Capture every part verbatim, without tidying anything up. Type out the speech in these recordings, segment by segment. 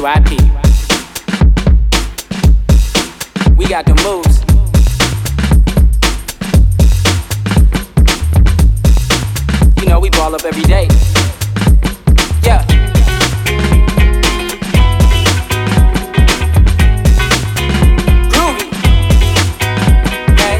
Y P. We got the moves. You know we ball up every day. Yeah. Groovy. Hey.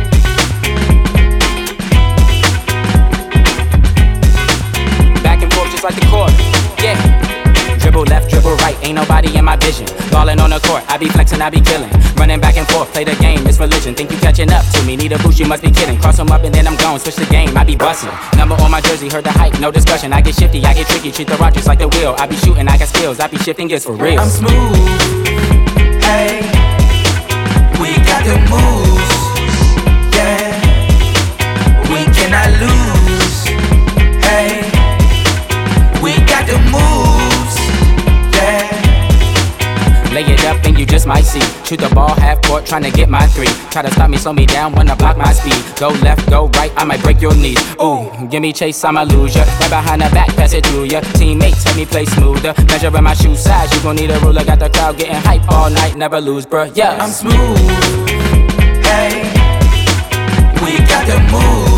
Back and forth just like the court. Yeah. Dribble left, dribble right, ain't nobody in my vision. Ballin' on the court, I be flexin', I be killin'. Running back and forth, play the game, it's religion. Think you catching up to me, need a boost, you must be kidding. Cross 'em up and then I'm gone, switch the game, I be bustin'. Number on my jersey, heard the hype, no discussion. I get shifty, I get tricky, treat the Rodgers like the wheel. I be shooting, I got skills, I be shifting gears for real. I'm smooth, hey, we got the moves, yeah, we cannot lose, hey, we got the moves, yeah. Lay it up and you just might see. Shoot the ball half court, tryna get my three. Try to stop me, slow me down, wanna block my speed. Go left, go right, I might break your knees. Ooh, give me chase, I'ma lose ya. Right behind the back, pass it to ya. Teammates help me play smoother. Measuring my shoe size, you gon' need a ruler. Got the crowd getting hype all night, never lose, bruh. Yeah, I'm smooth, hey, we got the moves.